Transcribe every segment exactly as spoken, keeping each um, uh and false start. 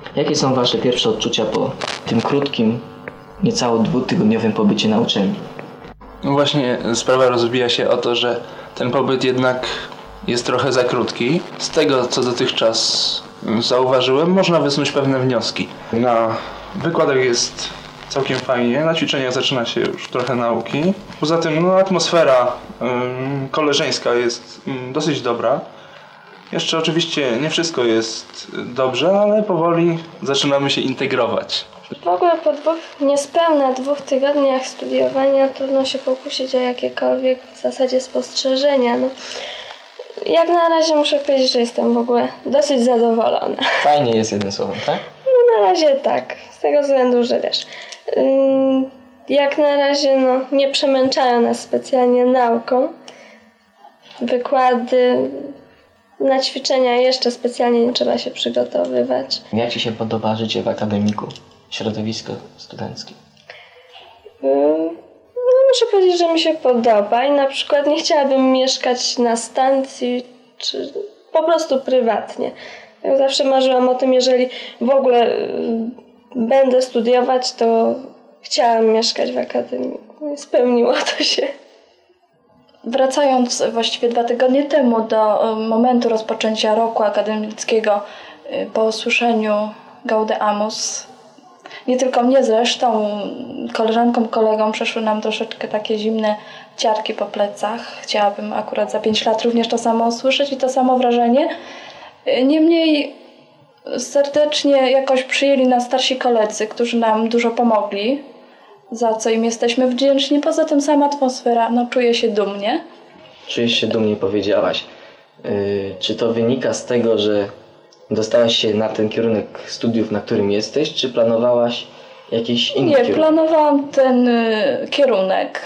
Jakie są Wasze pierwsze odczucia po tym krótkim, niecało dwutygodniowym pobycie na uczelni? No właśnie sprawa rozbija się o to, że ten pobyt jednak jest trochę za krótki. Z tego, co dotychczas zauważyłem, można wysnuć pewne wnioski. Na wykładach jest całkiem fajnie, na ćwiczeniach zaczyna się już trochę nauki. Poza tym no, atmosfera ym, koleżeńska jest ym, dosyć dobra. Jeszcze oczywiście nie wszystko jest dobrze, ale powoli zaczynamy się integrować. W ogóle po dwóch, niespełna dwóch tygodniach studiowania trudno się pokusić o jakiekolwiek w zasadzie spostrzeżenia. No, jak na razie muszę powiedzieć, że jestem w ogóle dosyć zadowolona. Fajnie jest jednym słowem, tak? No na razie tak, z tego względu, że wiesz, yy, jak na razie no, nie przemęczają nas specjalnie nauką. Wykłady, na ćwiczenia jeszcze specjalnie nie trzeba się przygotowywać. Jak Ci się podoba życie w akademiku, środowisko studenckie? Yy, no muszę powiedzieć, że mi się podoba i na przykład nie chciałabym mieszkać na stacji, czy po prostu prywatnie. Ja zawsze marzyłam o tym, jeżeli w ogóle yy, będę studiować, to chciałam mieszkać w akademiku. Spełniło to się. Wracając właściwie dwa tygodnie temu do momentu rozpoczęcia roku akademickiego po usłyszeniu Gaudeamus, nie tylko mnie zresztą, koleżankom, kolegom przeszły nam troszeczkę takie zimne ciarki po plecach. Chciałabym akurat za pięć lat również to samo usłyszeć i to samo wrażenie. Niemniej serdecznie jakoś przyjęli nas starsi koledzy, którzy nam dużo pomogli, za co im jesteśmy wdzięczni. Poza tym sama atmosfera, no czuję się dumnie. Czujesz się dumnie, powiedziałaś. Yy, czy to wynika z tego, że dostałaś się na ten kierunek studiów, na którym jesteś, czy planowałaś jakiś inny Nie, kierunek? planowałam ten y, kierunek.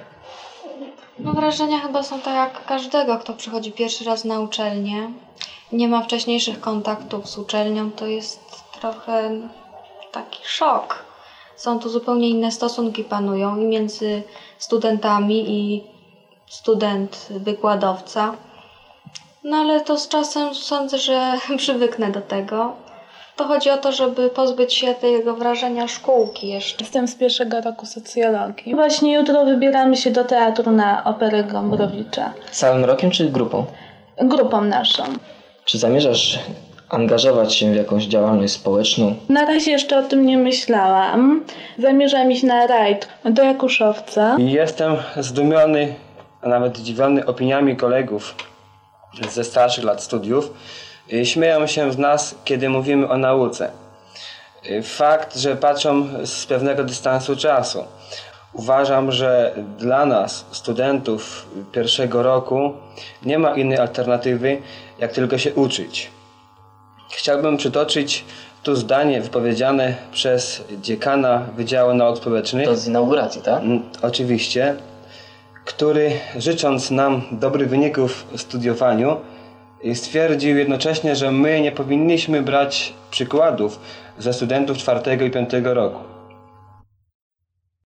No wrażenia chyba są tak jak każdego, kto przychodzi pierwszy raz na uczelnię. Nie ma wcześniejszych kontaktów z uczelnią, to jest trochę taki szok. Są tu zupełnie inne stosunki panują i między studentami i student-wykładowca. No ale to z czasem sądzę, że przywyknę do tego. To chodzi o to, żeby pozbyć się tego wrażenia szkółki jeszcze. Jestem z pierwszego roku socjologii. Właśnie jutro wybieramy się do teatru na Operę Gombrowicza. Całym rokiem czy grupą? Grupą naszą. Czy zamierzasz angażować się w jakąś działalność społeczną? Na razie jeszcze o tym nie myślałam. Zamierzam iść na rajd do Jakuszowca. Jestem zdumiony, a nawet zdziwiony opiniami kolegów ze starszych lat studiów. Śmieją się z nas, kiedy mówimy o nauce. Fakt, że patrzą z pewnego dystansu czasu. Uważam, że dla nas, studentów pierwszego roku, nie ma innej alternatywy, jak tylko się uczyć. Chciałbym przytoczyć tu zdanie wypowiedziane przez dziekana Wydziału Nauk Społecznych. To z inauguracji, tak? Oczywiście, który życząc nam dobrych wyników w studiowaniu, stwierdził jednocześnie, że my nie powinniśmy brać przykładów ze studentów czwartego i piątego roku.